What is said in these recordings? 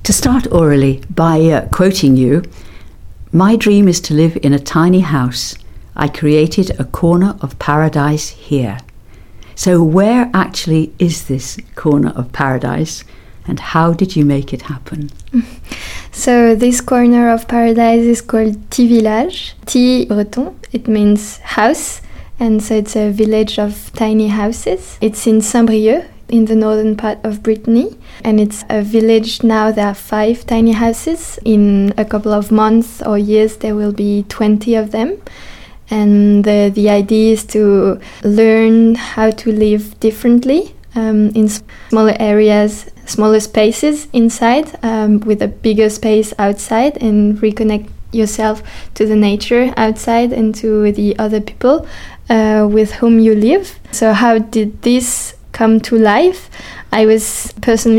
To start, Aurélie, by quoting you, "My dream is to live in a tiny house. I created a corner of paradise here." So where actually is this corner of paradise, and how did you make it happen? So this corner of paradise is called Ti Village. Ti Breton, it means house, and so it's a village of tiny houses. It's in Saint-Brieuc, in the northern part of Brittany, and it's a village now. There are 5 tiny houses. In a couple of months or years there will be 20 of them, and the idea is to learn how to live differently in smaller areas, smaller spaces inside, with a bigger space outside, and reconnect yourself to the nature outside and to the other people with whom you live. So how did this come to life? I was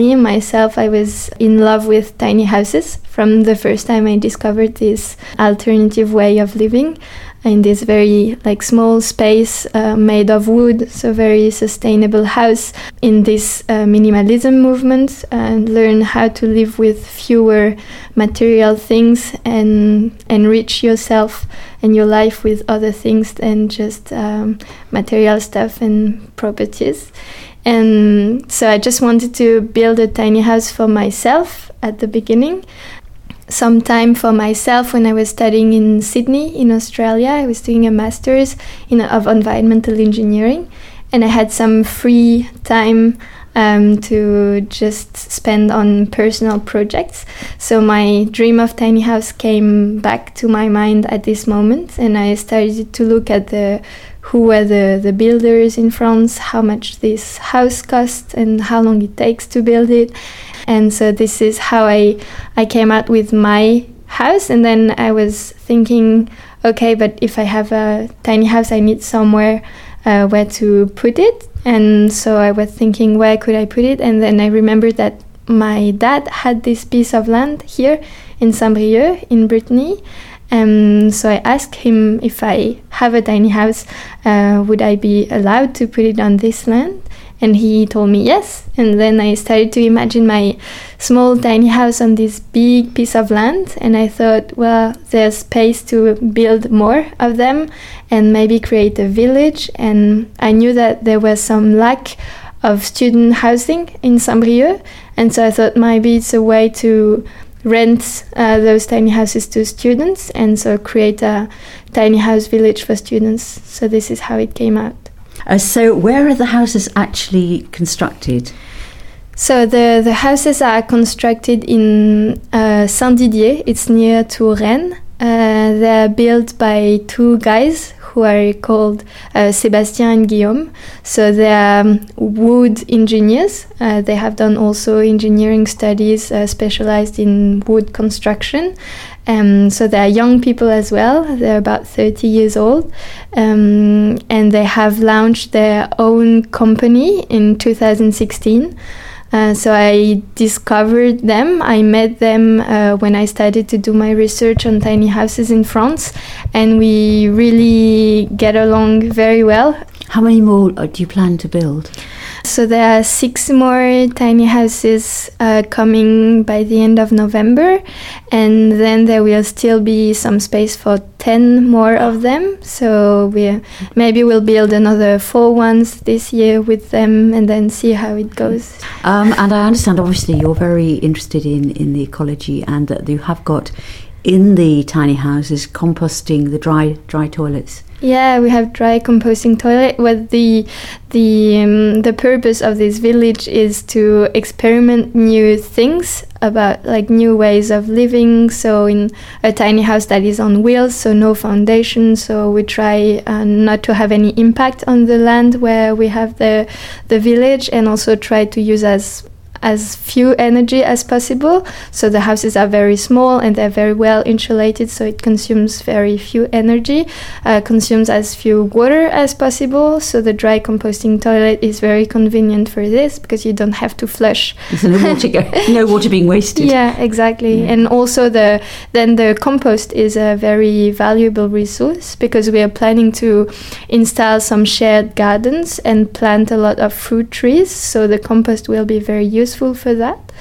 in love with tiny houses from the first time I discovered this alternative way of living in this very small space made of wood, so very sustainable house, in this minimalism movement, and learn how to live with fewer material things and enrich yourself and your life with other things than just material stuff and properties. And so I just wanted to build a tiny house for myself at the beginning. Some time for myself when I was studying in Sydney in Australia. I was doing a master's of environmental engineering, and I had some free time to just spend on personal projects. So my dream of tiny house came back to my mind at this moment, and I started to look at who were the builders in France, how much this house cost, and how long it takes to build it. And so this is how I came out with my house. And then I was thinking, okay, but if I have a tiny house, I need somewhere where to put it. And so I was thinking, where could I put it? And then I remembered that my dad had this piece of land here in Saint-Brieuc in Brittany. So I asked him, if I have a tiny house, would I be allowed to put it on this land? And he told me yes. And then I started to imagine my small tiny house on this big piece of land. And I thought, well, there's space to build more of them and maybe create a village. And I knew that there was some lack of student housing in Saint-Brieuc. And so I thought maybe it's a way to rent those tiny houses to students, and so create a tiny house village for students. So this is how it came out. So where are the houses actually constructed? So the houses are constructed in Saint-Didier. It's near to Rennes. They're built by 2 guys who are called Sébastien and Guillaume. So they are wood engineers. They have done also engineering studies specialized in wood construction. So they are young people as well. They're about 30 years old. And they have launched their own company in 2016. So I discovered them. I met them when I started to do my research on tiny houses in France, and we really get along very well. How many more do you plan to build? So there are 6 more tiny houses coming by the end of November, and then there will still be some space for 10 more of them. So we'll build another 4 ones this year with them, and then see how it goes. And I understand, obviously, you're very interested in the ecology, and that you have got in the tiny houses composting the dry toilets. Yeah, we have dry composting toilet. What the purpose of this village is to experiment new things about new ways of living. So in a tiny house that is on wheels, so no foundation. So we try not to have any impact on the land where we have the village, and also try to use as few energy as possible. So the houses are very small and they're very well insulated, so it consumes very few energy, consumes as few water as possible. So the dry composting toilet is very convenient for this, because you don't have to flush. There's no water being wasted. Yeah, exactly. Yeah. And also the compost is a very valuable resource, because we are planning to install some shared gardens and plant a lot of fruit trees. So the compost will be very useful for that.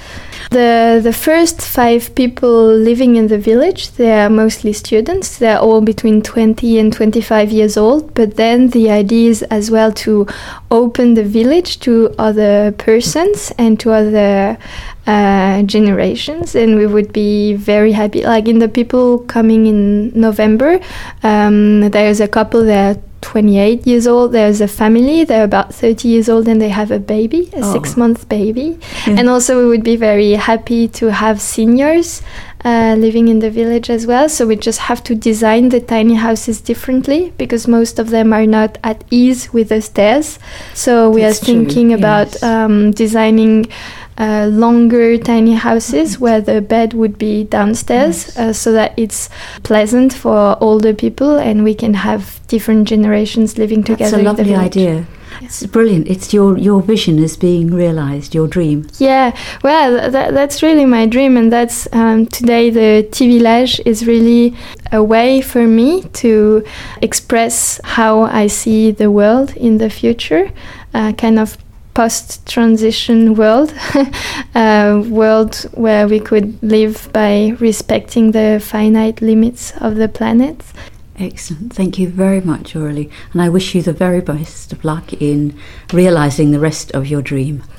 The first 5 people living in the village, they are mostly students. They are all between 20 and 25 years old. But then the idea is as well to open the village to other persons and to other generations, and we would be very happy. Like in the people coming in November, there's a couple that are 28 years old. There's a family, they're about 30 years old, and they have a baby, a 6-month baby. And also we would be very happy to have seniors living in the village as well. So we just have to design the tiny houses differently, because most of them are not at ease with the stairs. So we are thinking about designing longer tiny houses where the bed would be downstairs, so that it's pleasant for older people and we can have different generations living together. That's a lovely idea. It's brilliant. It's your vision is being realized, your dream. Yeah, well, that's really my dream, and that's today the Petit Village is really a way for me to express how I see the world in the future, kind of post-transition world, world where we could live by respecting the finite limits of the planet. Excellent. Thank you very much, Aurélie. And I wish you the very best of luck in realising the rest of your dream.